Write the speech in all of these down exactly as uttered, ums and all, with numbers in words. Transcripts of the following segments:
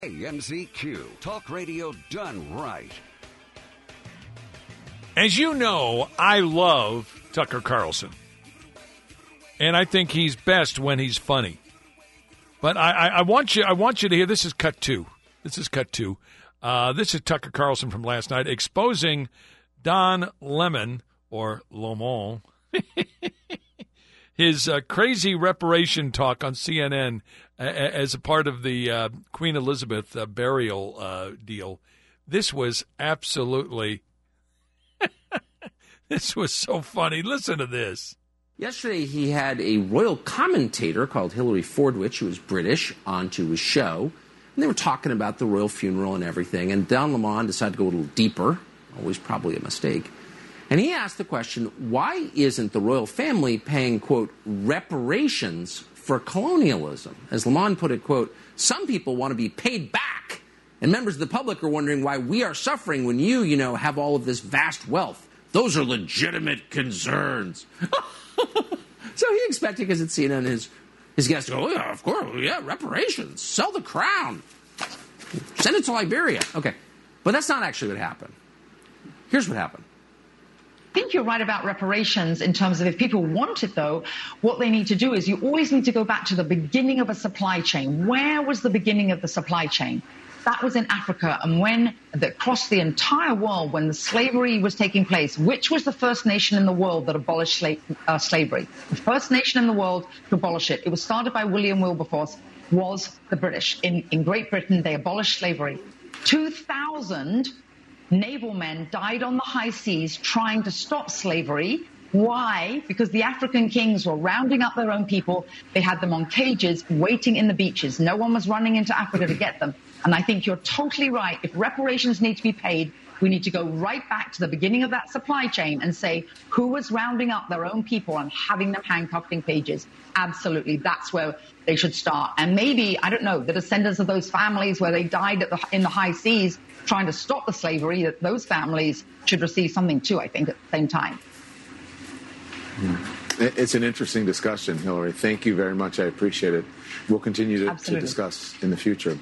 K M Z Q, talk radio done right. As you know, I love Tucker Carlson. And I think he's best when he's funny. But I, I, I want you I want you to hear, this is cut two. This is cut two. Uh, this is Tucker Carlson from last night exposing Don Lemon, or Lemon, his uh, crazy reparation talk on C N N uh, as a part of the uh, Queen Elizabeth uh, burial uh, deal. This was absolutely, this was so funny. Listen to this. Yesterday, he had a royal commentator called Hilary Fordwich, who was British, onto his show. And they were talking about the royal funeral and everything. And Don Lemon decided to go a little deeper, always probably a mistake. And he asked the question, why isn't the royal family paying, quote, reparations for colonialism? As Lemon put it, quote, some people want to be paid back. And members of the public are wondering why we are suffering when you, you know, have all of this vast wealth. Those are legitimate concerns. So he expected, because it's C N N, his, his guests to go, oh, yeah, of course, yeah, reparations. Sell the crown. Send it to Liberia. Okay. But that's not actually what happened. Here's what happened. I think you're right about reparations in terms of if people want it, though, what they need to do is you always need to go back to the beginning of a supply chain. Where was the beginning of the supply chain? That was in Africa. And when across the entire world, when the slavery was taking place, which was the first nation in the world that abolished sla- uh, slavery? The first nation in the world to abolish it. It was started by William Wilberforce, was the British. In, in Great Britain, they abolished slavery. two thousand naval men died on the high seas trying to stop slavery. Why? Because the African kings were rounding up their own people. They had them on cages waiting in the beaches. No one was running into Africa to get them. And I think you're totally right. If reparations need to be paid, we need to go right back to the beginning of that supply chain and say who was rounding up their own people and having them handcuffed in cages. Absolutely. That's where they should start. And maybe, I don't know, the descendants of those families where they died at the, in the high seas trying to stop the slavery, that those families should receive something too, I think, at the same time. It's an interesting discussion, Hillary. Thank you very much. I appreciate it. We'll continue to, to discuss in the future.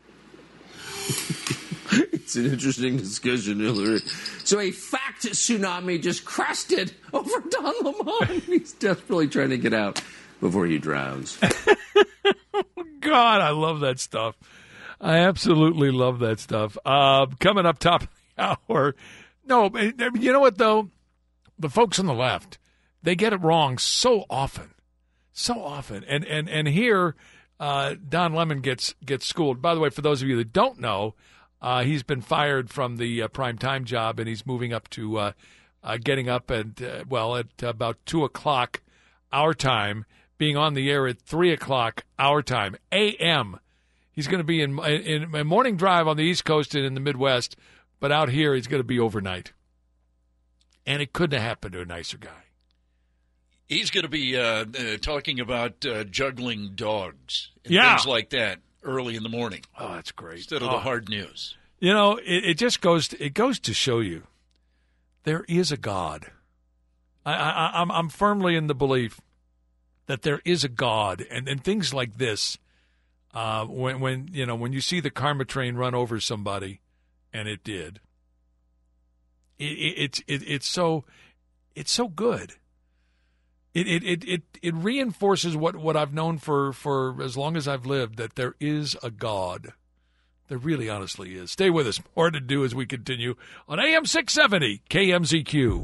It's an interesting discussion, Hillary. So a fact tsunami just crested over Don Lemon. He's desperately trying to get out before he drowns. God, I love that stuff. I absolutely love that stuff. Uh, coming up top of the hour. No, you know what, though? The folks on the left, they get it wrong so often. So often. And and, and here, uh, Don Lemon gets, gets schooled. By the way, for those of you that don't know, uh, he's been fired from the uh, primetime job, and he's moving up to uh, uh, getting up at, uh, well, at about two o'clock our time, being on the air at three o'clock our time, A M He's going to be in, in a morning drive on the East Coast and in the Midwest, but out here he's going to be overnight. And it couldn't have happened to a nicer guy. He's going to be uh, uh, talking about uh, juggling dogs and yeah. things like that early in the morning. Oh, that's great. Instead of oh. the hard news. You know, it, it just goes to, it goes to show you there is a God. I, I, I'm, I'm firmly in the belief that there is a God, and, and things like this. Uh, when when you know when you see the karma train run over somebody, and it did. It, it, it's it, it's so it's so good. It it, it it it reinforces what, what I've known for, for as long as I've lived, that there is a God. There really honestly is. Stay with us. More to do as we continue on A M six seventy K M Z Q.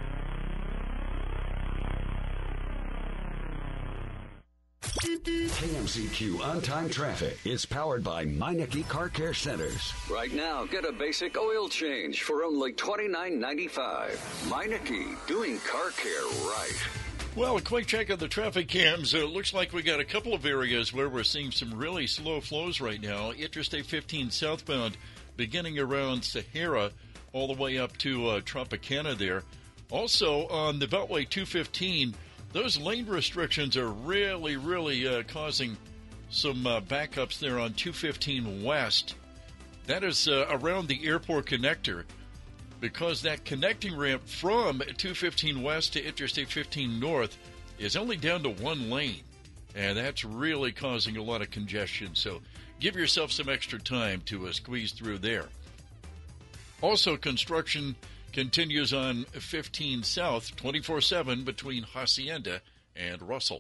K M Z Q on-time traffic is powered by Meineke Car Care Centers. Right now, get a basic oil change for only twenty-nine ninety-five. Meineke, doing car care right. Well, a quick check of the traffic cams. It uh, looks like we got a couple of areas where we're seeing some really slow flows right now. Interstate fifteen southbound, beginning around Sahara, all the way up to uh, Tropicana there. Also, on the Beltway two fifteen, those lane restrictions are really, really uh, causing some uh, backups there on two fifteen West. That is uh, around the airport connector, because that connecting ramp from two fifteen West to Interstate fifteen North is only down to one lane. And that's really causing a lot of congestion. So give yourself some extra time to uh, squeeze through there. Also, construction continues on fifteen South, twenty-four seven between Hacienda and Russell.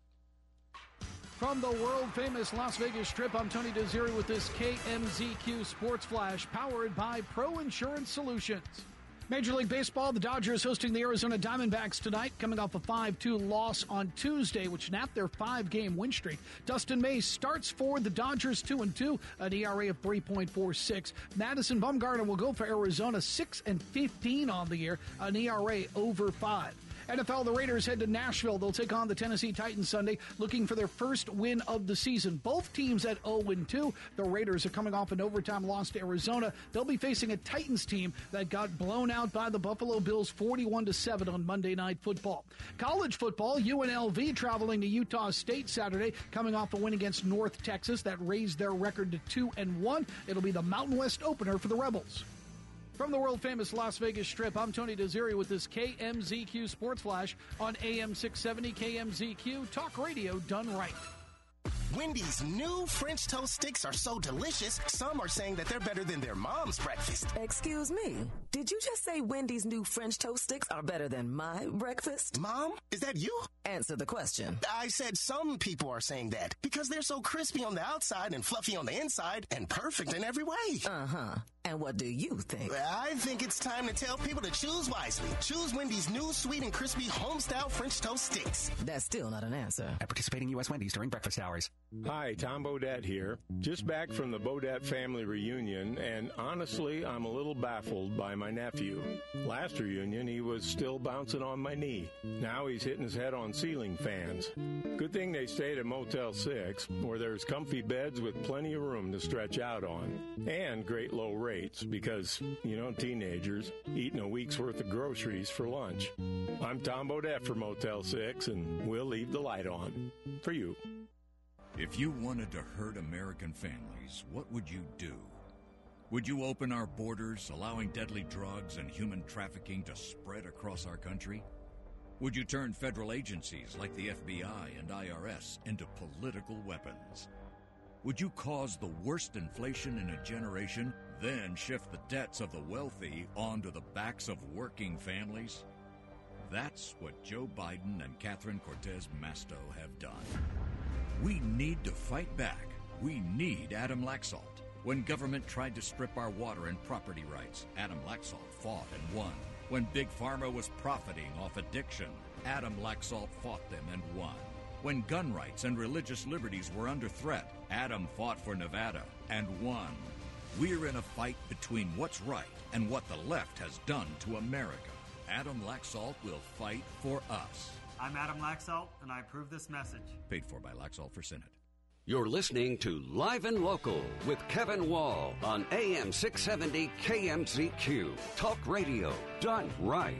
From the world-famous Las Vegas Strip, I'm Tony Desiri with this K M Z Q Sports Flash, powered by Pro Insurance Solutions. Major League Baseball, the Dodgers hosting the Arizona Diamondbacks tonight, coming off a five two loss on Tuesday, which snapped their five-game win streak. Dustin May starts for the Dodgers two and two, an E R A of three point four six. Madison Bumgarner will go for Arizona six and fifteen on the year, an E R A over five. N F L, the Raiders head to Nashville. They'll take on the Tennessee Titans Sunday, looking for their first win of the season. Both teams at oh and two. The Raiders are coming off an overtime loss to Arizona. They'll be facing a Titans team that got blown out by the Buffalo Bills forty-one to seven on Monday Night Football. College football, U N L V traveling to Utah State Saturday, coming off a win against North Texas that raised their record to two and one. It'll be the Mountain West opener for the Rebels. From the world-famous Las Vegas Strip, I'm Tony Desiri with this K M Z Q Sports Flash on A M six seventy K M Z Q, talk radio done right. Wendy's new French toast sticks are so delicious, some are saying that they're better than their mom's breakfast. Excuse me, did you just say Wendy's new French toast sticks are better than my breakfast? Mom, is that you? Answer the question. I said some people are saying that because they're so crispy on the outside and fluffy on the inside and perfect in every way. Uh-huh. And what do you think? I think it's time to tell people to choose wisely. Choose Wendy's new sweet and crispy home-style French toast sticks. That's still not an answer. At participating U S Wendy's during breakfast hours. Hi, Tom Bodette here. Just back from the Bodette family reunion, and honestly, I'm a little baffled by my nephew. Last reunion, he was still bouncing on my knee. Now he's hitting his head on ceiling fans. Good thing they stayed at Motel six, where there's comfy beds with plenty of room to stretch out on, and great low rates, because, you know, teenagers eating a week's worth of groceries for lunch. I'm Tom Bodette for Motel six, and we'll leave the light on. For you. If you wanted to hurt American families, what would you do? Would you open our borders, allowing deadly drugs and human trafficking to spread across our country? Would you turn federal agencies like the F B I and I R S into political weapons? Would you cause the worst inflation in a generation, then shift the debts of the wealthy onto the backs of working families? That's what Joe Biden and Catherine Cortez Masto have done. We need to fight back. We need Adam Laxalt. When government tried to strip our water and property rights, Adam Laxalt fought and won. When Big Pharma was profiting off addiction, Adam Laxalt fought them and won. When gun rights and religious liberties were under threat, Adam fought for Nevada and won. We're in a fight between what's right and what the left has done to America. Adam Laxalt will fight for us. I'm Adam Laxalt, and I approve this message. Paid for by Laxalt for Senate. You're listening to Live and Local with Kevin Wall on A M six seventy K M Z Q. Talk radio done right.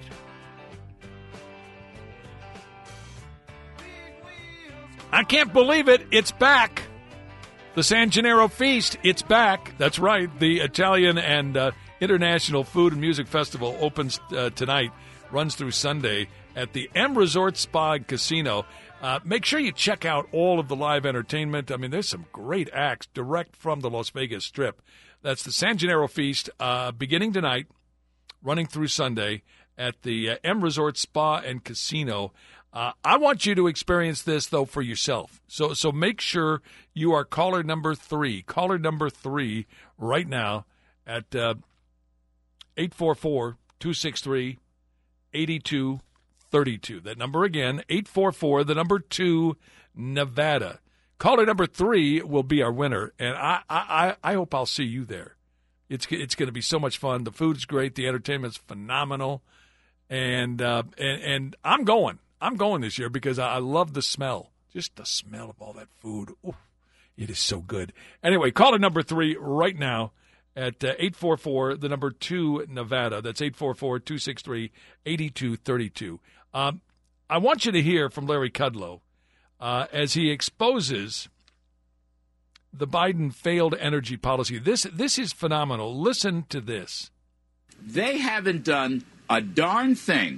I can't believe it. It's back. The San Gennaro Feast, it's back. That's right. The Italian and uh, International Food and Music Festival opens uh, tonight, runs through Sunday at the M Resort Spa and Casino. Uh, make sure you check out all of the live entertainment. I mean, there's some great acts direct from the Las Vegas Strip. That's the San Gennaro Feast uh, beginning tonight, running through Sunday at the uh, M Resort Spa and Casino. Uh, I want you to experience this, though, for yourself. So so make sure you are caller number three, caller number three right now at uh, eight four four, two six three, eight two three two. That number again, eight four four, the number two, Nevada. Caller number three will be our winner, and I I, I hope I'll see you there. It's it's going to be so much fun. The food's great. The entertainment's phenomenal, and uh, and and I'm going. I'm going this year because I love the smell. Just the smell of all that food. Ooh, it is so good. Anyway, caller number three right now at uh, eight four four, the number two, Nevada. That's eight four four, two six three, eight two three two. Um, I want you to hear from Larry Kudlow uh, as he exposes the Biden failed energy policy. This, this is phenomenal. Listen to this. They haven't done a darn thing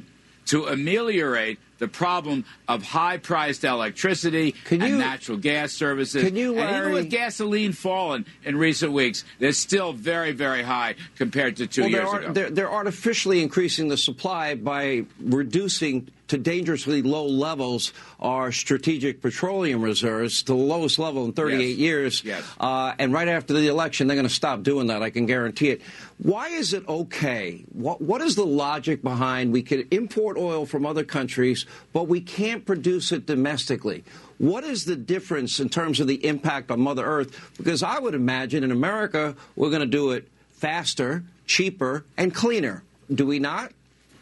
to ameliorate the problem of high-priced electricity you, and natural gas services. Can you, and even with gasoline falling in recent weeks, they're still very, very high compared to two well, years they're, ago. They're, they're artificially increasing the supply by reducing to dangerously low levels our strategic petroleum reserves to the lowest level in thirty-eight yes. years. Yes. Uh, and right after the election, they're going to stop doing that. I can guarantee it. Why is it okay? What, what is the logic behind we can import oil from other countries, but we can't produce it domestically? What is the difference in terms of the impact on Mother Earth? Because I would imagine in America, we're going to do it faster, cheaper, and cleaner. Do we not?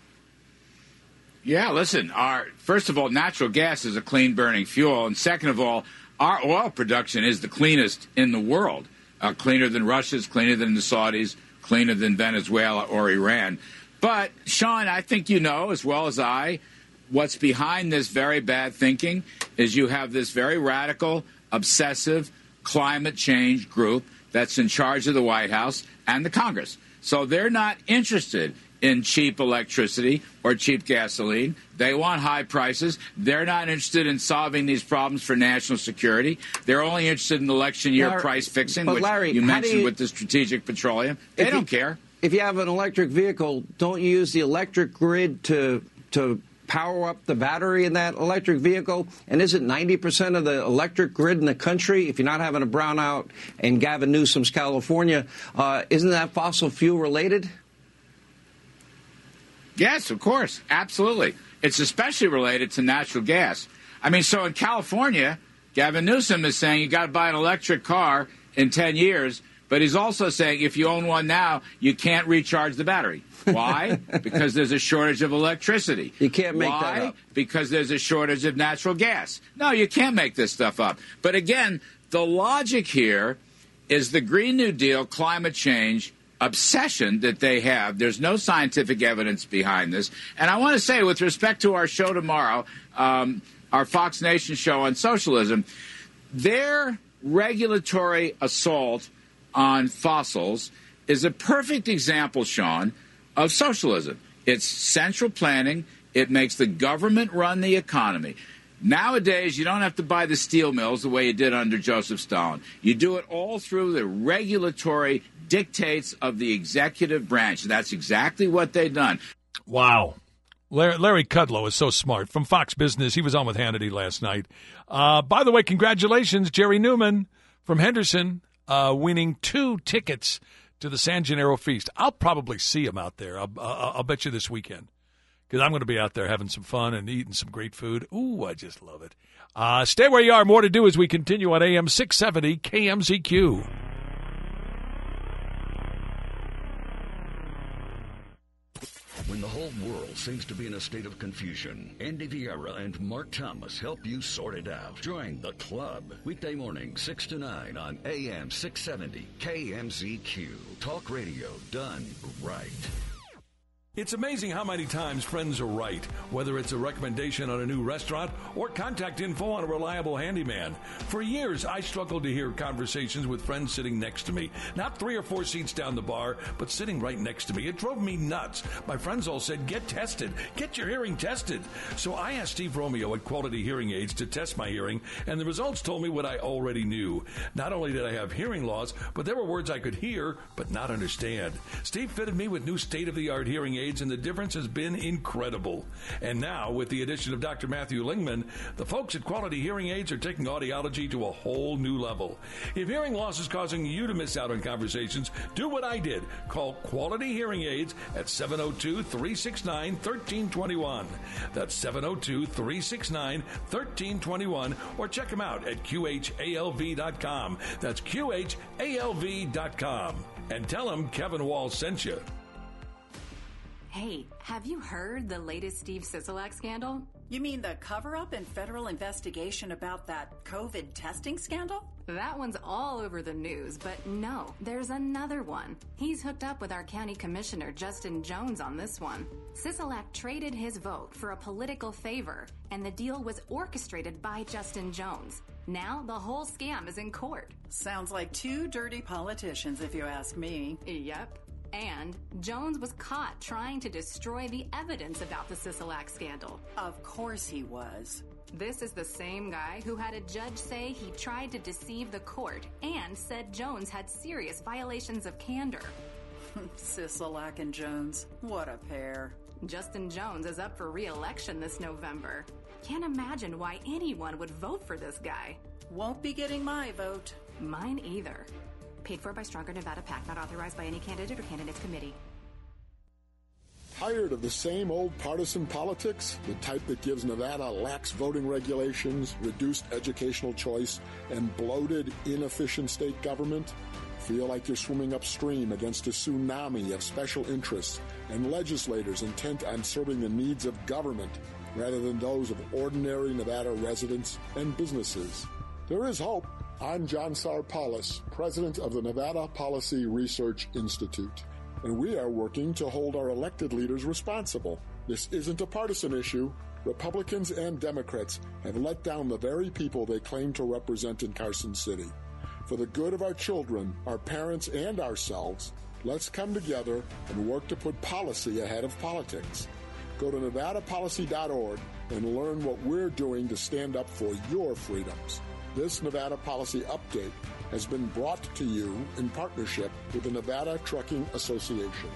Yeah, listen, our first of all, natural gas is a clean-burning fuel, and second of all, our oil production is the cleanest in the world, uh, cleaner than Russia's, cleaner than the Saudis, cleaner than Venezuela or Iran. But, Sean, I think you know as well as I, what's behind this very bad thinking is you have this very radical, obsessive climate change group that's in charge of the White House and the Congress. So they're not interested in cheap electricity or cheap gasoline. They want high prices. They're not interested in solving these problems for national security. They're only interested in election year Larry, price fixing, but which Larry, you mentioned you, with the strategic petroleum. They don't you, care. If you have an electric vehicle, don't you use the electric grid to to power up the battery in that electric vehicle? And isn't ninety percent of the electric grid in the country, if you're not having a brownout in Gavin Newsom's California, uh, isn't that fossil fuel related? Yes, of course. Absolutely. It's especially related to natural gas. I mean, so in California, Gavin Newsom is saying you got to buy an electric car in ten years, but he's also saying if you own one now, you can't recharge the battery. Why? Because there's a shortage of electricity. You can't make Why? that up. Because there's a shortage of natural gas. No, you can't make this stuff up. But again, the logic here is the Green New Deal, climate change obsession that they have. There's no scientific evidence behind this. And I want to say, with respect to our show tomorrow, um, our Fox Nation show on socialism, their regulatory assault on fossils is a perfect example, Sean, of socialism. It's central planning. It makes the government run the economy. Nowadays, you don't have to buy the steel mills the way you did under Joseph Stalin. You do it all through the regulatory dictates of the executive branch. That's exactly what they've done. Wow. Larry, Larry Kudlow is so smart. From Fox Business, he was on with Hannity last night. Uh, by the way, congratulations, Jerry Newman from Henderson, uh, winning two tickets to the San Gennaro Feast. I'll probably see him out there. I'll, I'll, I'll bet you this weekend, because I'm going to be out there having some fun and eating some great food. Ooh, I just love it. Uh, stay where you are. More to do as we continue on A M six seventy K M Z Q. When the whole world seems to be in a state of confusion, Andy Vieira and Mark Thomas help you sort it out. Join the club. Weekday morning, six to nine on A M six seventy K M Z Q. Talk radio done right. It's amazing how many times friends are right, whether it's a recommendation on a new restaurant or contact info on a reliable handyman. For years, I struggled to hear conversations with friends sitting next to me, not three or four seats down the bar, but sitting right next to me. It drove me nuts. My friends all said, get tested, get your hearing tested. So I asked Steve Romeo at Quality Hearing Aids to test my hearing, and the results told me what I already knew. Not only did I have hearing loss, but there were words I could hear but not understand. Steve fitted me with new state-of-the-art hearing aids, and the difference has been incredible. And now, with the addition of Doctor Matthew Lingman, the folks at Quality Hearing Aids are taking audiology to a whole new level. If hearing loss is causing you to miss out on conversations, do what I did. Call Quality Hearing Aids at seven oh two, three six nine, one three two one. That's seven oh two, three six nine, one three two one, or check them out at Q H A L V dot com. That's Q H A L V dot com. And tell them Kevin Wall sent you. Hey, have you heard the latest Steve Sisolak scandal? You mean the cover-up and federal investigation about that COVID testing scandal? That one's all over the news, but no, there's another one. He's hooked up with our county commissioner, Justin Jones, on this one. Sisolak traded his vote for a political favor, and the deal was orchestrated by Justin Jones. Now the whole scam is in court. Sounds like two dirty politicians, if you ask me. Yep. And Jones was caught trying to destroy the evidence about the Sisolak scandal. Of course he was. This is the same guy who had a judge say he tried to deceive the court and said Jones had serious violations of candor. Sisolak and Jones, what a pair. Justin Jones is up for re-election this November. Can't imagine why anyone would vote for this guy. Won't be getting my vote. Mine either. Paid for by Stronger Nevada PAC, not authorized by any candidate or candidates committee. Tired of the same old partisan politics? The type that gives Nevada lax voting regulations, reduced educational choice, and bloated, inefficient state government? Feel like you're swimming upstream against a tsunami of special interests and legislators intent on serving the needs of government rather than those of ordinary Nevada residents and businesses? There is hope. I'm John Sarpalis, president of the Nevada Policy Research Institute, and we are working to hold our elected leaders responsible. This isn't a partisan issue. Republicans and Democrats have let down the very people they claim to represent in Carson City. For the good of our children, our parents, and ourselves, let's come together and work to put policy ahead of politics. Go to nevada policy dot org and learn what we're doing to stand up for your freedoms. This Nevada Policy Update has been brought to you in partnership with the Nevada Trucking Association.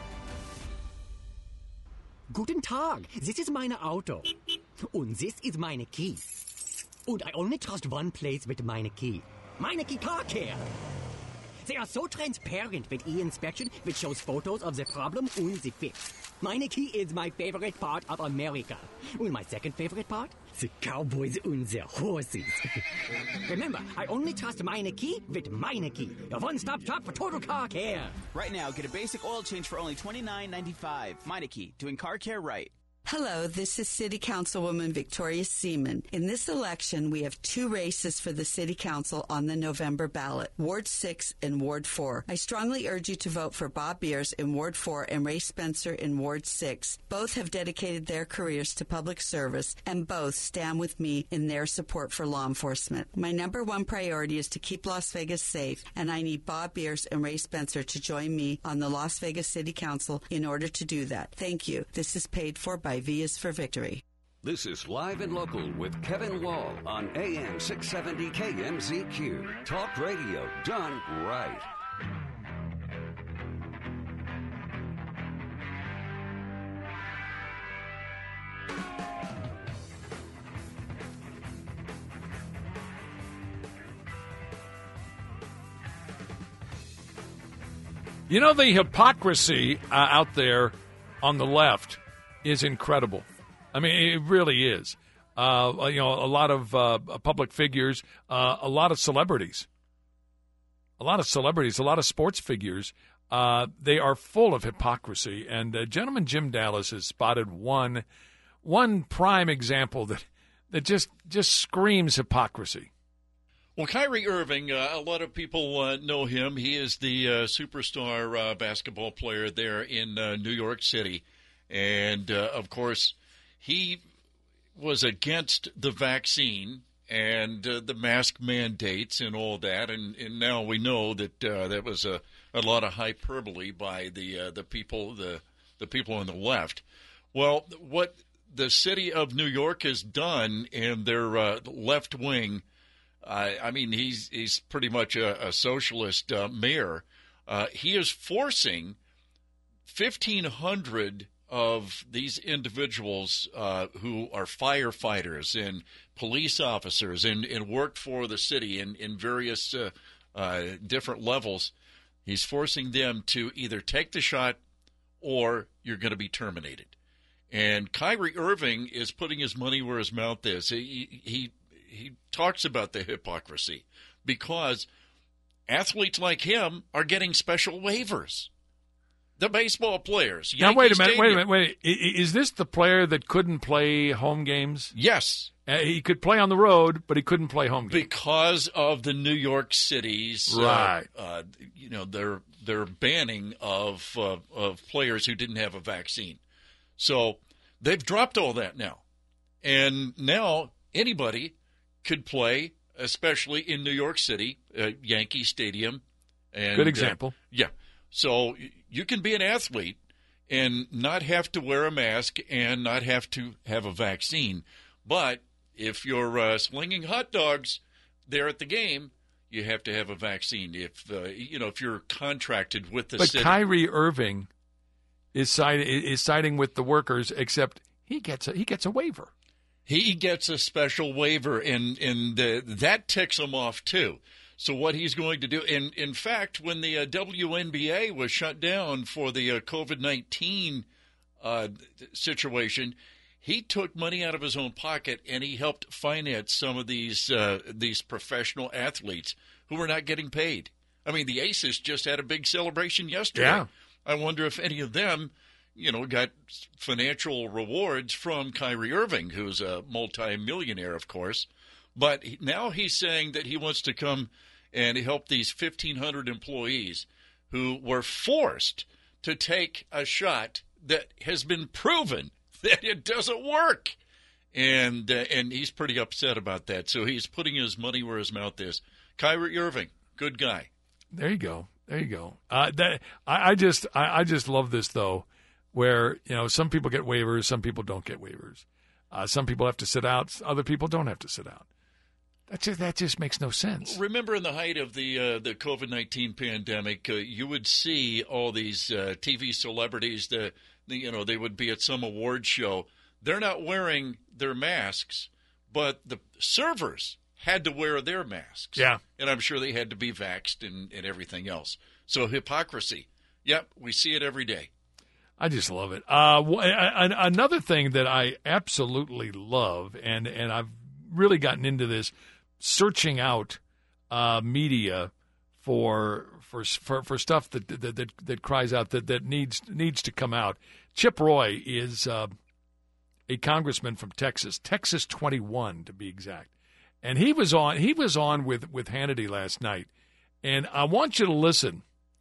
Guten Tag, this is meine Auto. Und this is meine key. And I only trust one place with meine key. Meineke Car Care. They are so transparent with e-inspection, which shows photos of the problem and the fix. Meineke is my favorite part of America. And my second favorite part? The cowboys and the horses. Remember, I only trust Meineke with Meineke, the one-stop shop for total car care. Right now, get a basic oil change for only twenty-nine ninety-five. Meineke, doing car care right. Hello, this is City Councilwoman Victoria Seaman. In this election, we have two races for the City Council on the November ballot, Ward six and Ward four. I strongly urge you to vote for Bob Beers in Ward four and Ray Spencer in Ward six. Both have dedicated their careers to public service, and both stand with me in their support for law enforcement. My number one priority is to keep Las Vegas safe, and I need Bob Beers and Ray Spencer to join me on the Las Vegas City Council in order to do that. Thank you. This is paid for by V is for Victory. This is Live and Local with Kevin Wall on A M six seventy K M Z Q. Talk radio done right. You know, the hypocrisy uh, out there on the left is incredible. I mean, it really is. Uh, you know, a lot of uh, public figures, uh, a lot of celebrities, a lot of celebrities, a lot of sports figures. Uh, they are full of hypocrisy. And uh, gentleman Jim Dallas has spotted one, one prime example that that just just screams hypocrisy. Well, Kyrie Irving, uh, a lot of people uh, know him. He is the uh, superstar uh, basketball player there in uh, New York City. And, uh, of course, he was against the vaccine and uh, the mask mandates and all that. And, and now we know that uh, that was a, a lot of hyperbole by the uh, the people the the people on the left. Well, what the city of New York has done in their uh, left wing, uh, I mean, he's he's pretty much a, a socialist uh, mayor. Uh, he is forcing fifteen hundred of these individuals uh, who are firefighters and police officers and, and worked for the city in, in various uh, uh, different levels. He's forcing them to either take the shot or you're going to be terminated. And Kyrie Irving is putting his money where his mouth is. He, he, he talks about the hypocrisy because athletes like him are getting special waivers. The baseball players. Now, Yankee wait a minute, Stadium. wait a minute, wait a minute. Is this the player that couldn't play home games? Yes. Uh, he could play on the road, but he couldn't play home games. Because of the New York City's, right. uh, uh, you know, their their banning of uh, of players who didn't have a vaccine. So they've dropped all that now. And now anybody could play, especially in New York City, uh, Yankee Stadium. And, Good example. Uh, yeah. So you can be an athlete and not have to wear a mask and not have to have a vaccine. But if you're uh, slinging hot dogs there at the game, you have to have a vaccine. If uh, you know if you're contracted with the but city. Kyrie Irving is siding is siding with the workers, except he gets a, he gets a waiver. He gets a special waiver, and and uh, that ticks him off too. So what he's going to do, and in fact, when the uh, W N B A was shut down for the uh, COVID nineteen uh, situation, he took money out of his own pocket and he helped finance some of these uh, these professional athletes who were not getting paid. I mean, the Aces just had a big celebration yesterday. Yeah. I wonder if any of them, you know, got financial rewards from Kyrie Irving, who's a multimillionaire, of course. But now he's saying that he wants to come and help these fifteen hundred employees who were forced to take a shot that has been proven that it doesn't work. And uh, and he's pretty upset about that. So he's putting his money where his mouth is. Kyrie Irving, good guy. There you go. There you go. Uh, that I, I just I, I just love this, though, where, you know, some people get waivers, some people don't get waivers. Uh, some people have to sit out, other people don't have to sit out. That just, that just makes no sense. Remember in the height of the uh, the COVID nineteen pandemic, uh, you would see all these uh, T V celebrities, the, the you know, they would be at some award show. They're not wearing their masks, but the servers had to wear their masks. Yeah. And I'm sure they had to be vaxxed and, and everything else. So hypocrisy. Yep, we see it every day. I just love it. Uh, another thing that I absolutely love, and, and I've really gotten into this, searching out uh, media for for for, for stuff that, that that that cries out that, that needs needs to come out. Chip Roy is uh, a congressman from Texas, Texas twenty-one to be exact, and he was on he was on with with Hannity last night, and I want you to listen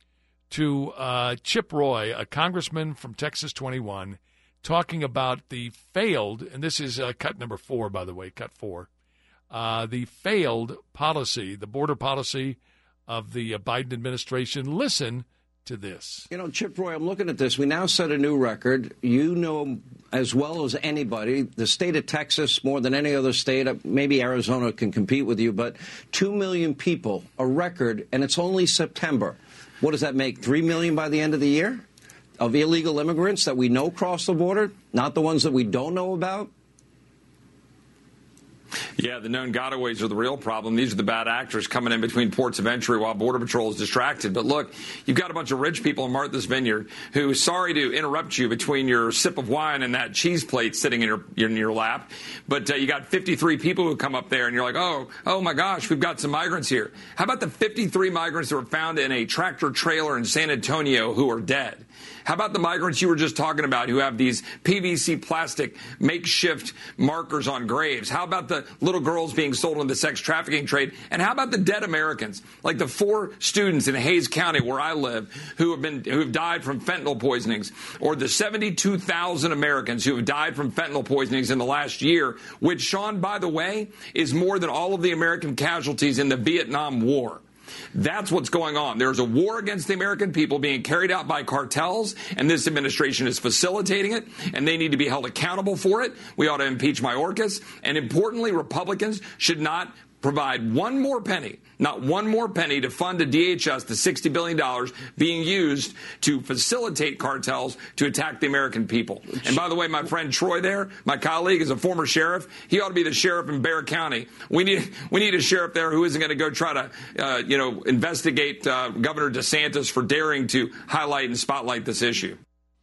to uh, Chip Roy, a congressman from Texas twenty-one, talking about the failed, and this is uh, cut number four, by the way, cut four. Uh, the failed policy, the border policy of the uh, Biden administration. Listen to this. You know, Chip Roy, I'm looking at this. We now set a new record. You know as well as anybody, the state of Texas, more than any other state, maybe Arizona can compete with you, but two million people, a record, and it's only September. What does that make, three million by the end of the year of illegal immigrants that we know cross the border, not the ones that we don't know about? Yeah, the known gotaways are the real problem. These are the bad actors coming in between ports of entry while Border Patrol is distracted. But look, you've got a bunch of rich people in Martha's Vineyard who, sorry to interrupt you between your sip of wine and that cheese plate sitting in your in your lap, but uh, you got fifty-three people who come up there and you're like, oh, oh my gosh, we've got some migrants here. How about the fifty-three migrants that were found in a tractor trailer in San Antonio who are dead? How about the migrants you were just talking about who have these P V C plastic makeshift markers on graves? How about the little girls being sold into the sex trafficking trade? And how about the dead Americans, like the four students in Hayes County where I live who have been who have died from fentanyl poisonings, or the seventy-two thousand Americans who have died from fentanyl poisonings in the last year, which, Sean, by the way, is more than all of the American casualties in the Vietnam War. That's what's going on. There's a war against the American people being carried out by cartels, and this administration is facilitating it, and they need to be held accountable for it. We ought to impeach Mayorkas, and importantly, Republicans should not provide one more penny, not one more penny to fund a D H S, the sixty billion dollars being used to facilitate cartels to attack the American people. And by the way, my friend Troy there, my colleague, is a former sheriff. He ought to be the sheriff in Bexar County. We need we need a sheriff there who isn't going to go try to, uh, you know, investigate uh, Governor DeSantis for daring to highlight and spotlight this issue.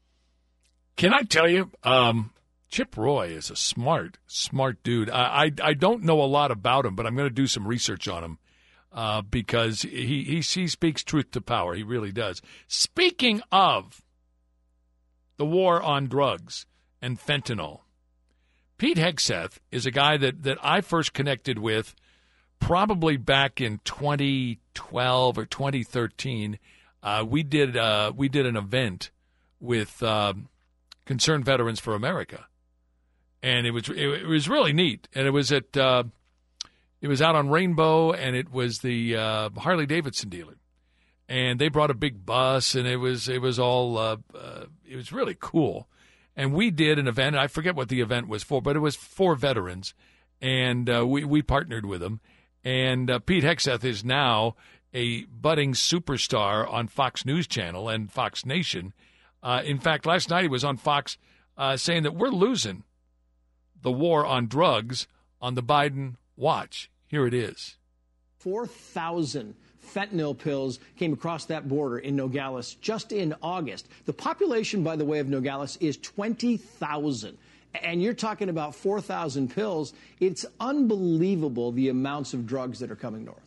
Can I tell you, um, Chip Roy is a smart, smart dude. I, I, I don't know a lot about him, but I'm going to do some research on him uh, because he, he he speaks truth to power. He really does. Speaking of the war on drugs and fentanyl, Pete Hegseth is a guy that, that I first connected with probably back in twenty twelve or twenty thirteen. Uh, we did uh, we did an event with uh, Concerned Veterans for America. And it was it was really neat, and it was at uh, it was out on Rainbow, and it was the uh, Harley Davidson dealer, and they brought a big bus, and it was it was all uh, uh, it was really cool. And we did an event. I forget what the event was for, but it was for veterans, and uh, we we partnered with them. And uh, Pete Hegseth is now a budding superstar on Fox News Channel and Fox Nation. Uh, in fact, last night he was on Fox uh, saying that we're losing the war on drugs on the Biden watch. Here it is. four thousand fentanyl pills came across that border in Nogales just in August. The population, by the way, of Nogales is twenty thousand. And you're talking about four thousand pills. It's unbelievable the amounts of drugs that are coming north.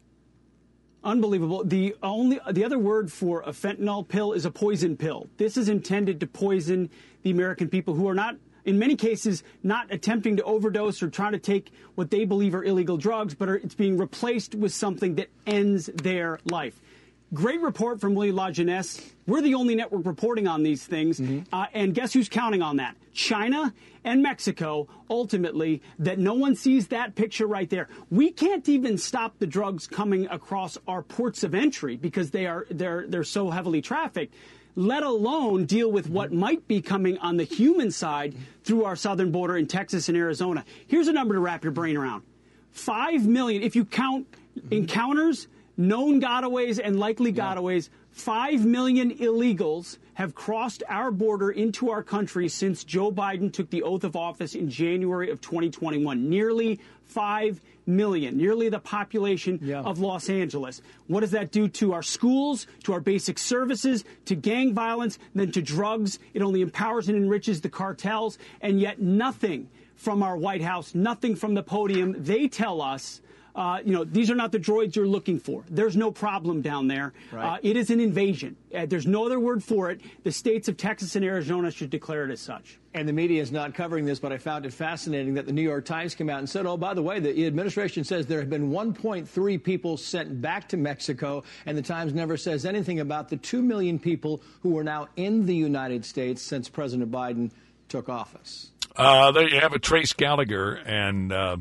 Unbelievable. The only the other word for a fentanyl pill is a poison pill. This is intended to poison the American people who are not, in many cases, not attempting to overdose or trying to take what they believe are illegal drugs, but are, it's being replaced with something that ends their life. Great report from Lee LaJeunesse. We're the only network reporting on these things. Mm-hmm. Uh, and guess who's counting on that? China and Mexico, ultimately, that no one sees that picture right there. We can't even stop the drugs coming across our ports of entry because they are they're they're so heavily trafficked, let alone deal with what might be coming on the human side through our southern border in Texas and Arizona. Here's a number to wrap your brain around. Five million, if you count encounters, known gotaways and likely gotaways, five million illegals have crossed our border into our country since Joe Biden took the oath of office in January of twenty twenty-one. Nearly five million, nearly the population yeah. of Los Angeles. What does that do to our schools, to our basic services, to gang violence, then to drugs? It only empowers and enriches the cartels, and yet nothing from our White House, nothing from the podium. They tell us, Uh, you know, these are not the droids you're looking for. There's no problem down there. Right. Uh, it is an invasion. Uh, there's no other word for it. The states of Texas and Arizona should declare it as such. And the media is not covering this, but I found it fascinating that the New York Times came out and said, oh, by the way, the administration says there have been one point three people sent back to Mexico, and the Times never says anything about the two million people who are now in the United States since President Biden took office. Uh, there you have a Trace Gallagher and... Uh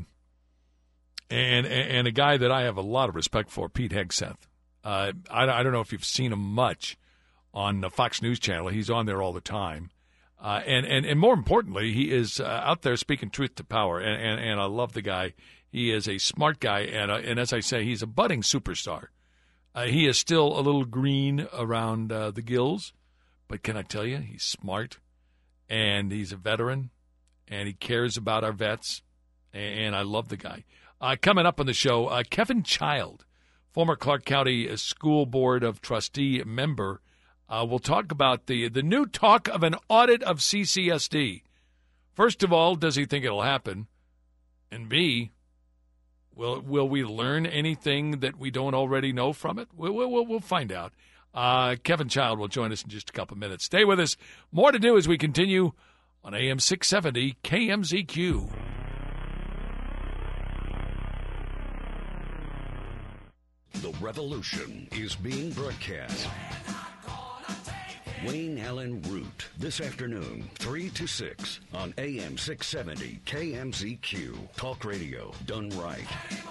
And and a guy that I have a lot of respect for, Pete Hegseth. Uh, I, I don't know if you've seen him much on the Fox News Channel. He's on there all the time. Uh, and, and, and more importantly, he is uh, out there speaking truth to power. And, and, and I love the guy. He is a smart guy. And, uh, and as I say, he's a budding superstar. Uh, he is still a little green around uh, the gills. But can I tell you, he's smart. And he's a veteran. And he cares about our vets. And, and I love the guy. Uh, coming up on the show, uh, Kevin Child, former Clark County School Board of Trustee member, uh, will talk about the, the new talk of an audit of C C S D. First of all, does he think it'll happen? And B, will will we learn anything that we don't already know from it? We'll, we'll, we'll find out. Uh, Kevin Child will join us in just a couple minutes. Stay with us. More to do as we continue on A M six seventy K M Z Q. The revolution is being broadcast. Wayne Allen Root, this afternoon, three to six on A M six seventy K M Z Q. Talk radio done right.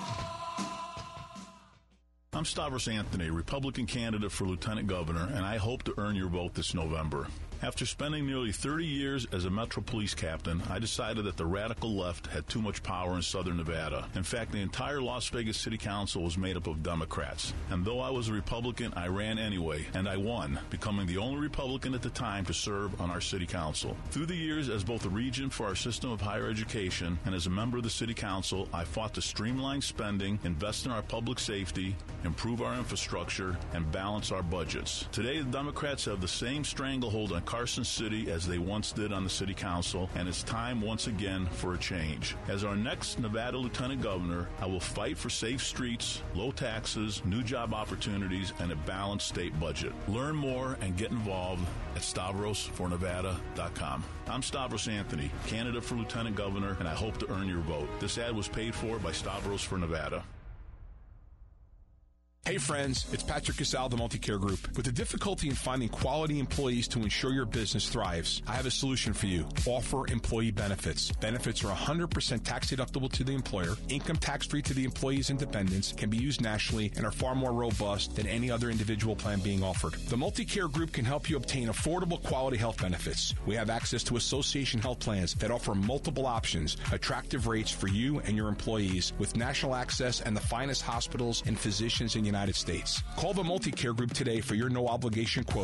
I'm Stavros Anthony, Republican candidate for Lieutenant Governor, and I hope to earn your vote this November. After spending nearly thirty years as a Metro Police captain, I decided that the radical left had too much power in southern Nevada. In fact, the entire Las Vegas City Council was made up of Democrats. And though I was a Republican, I ran anyway, and I won, becoming the only Republican at the time to serve on our City Council. Through the years, as both a regent for our system of higher education and as a member of the City Council, I fought to streamline spending, invest in our public safety, improve our infrastructure, and balance our budgets. Today, the Democrats have the same stranglehold on Carson City as they once did on the City Council, and it's time once again for a change. As our next Nevada Lieutenant Governor, I will fight for safe streets, low taxes, new job opportunities, and a balanced state budget. Learn more and get involved at stavros for nevada dot com. I'm Stavros Anthony, candidate for Lieutenant Governor, and I hope to earn your vote. This ad was paid for by Stavros for Nevada. Hey friends, it's Patrick Casal, the Multicare Group. With the difficulty in finding quality employees to ensure your business thrives, I have a solution for you. Offer employee benefits. Benefits are one hundred percent tax deductible to the employer, income tax free to the employees and dependents, can be used nationally, and are far more robust than any other individual plan being offered. The Multicare Group can help you obtain affordable quality health benefits. We have access to association health plans that offer multiple options, attractive rates for you and your employees, with national access and the finest hospitals and physicians in the United States. Call the Multicare Group today for your no-obligation quote.